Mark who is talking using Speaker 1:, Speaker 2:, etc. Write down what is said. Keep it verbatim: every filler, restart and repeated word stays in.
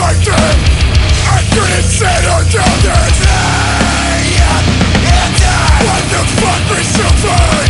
Speaker 1: infected. I couldn't settle down to me. What the fuck me super?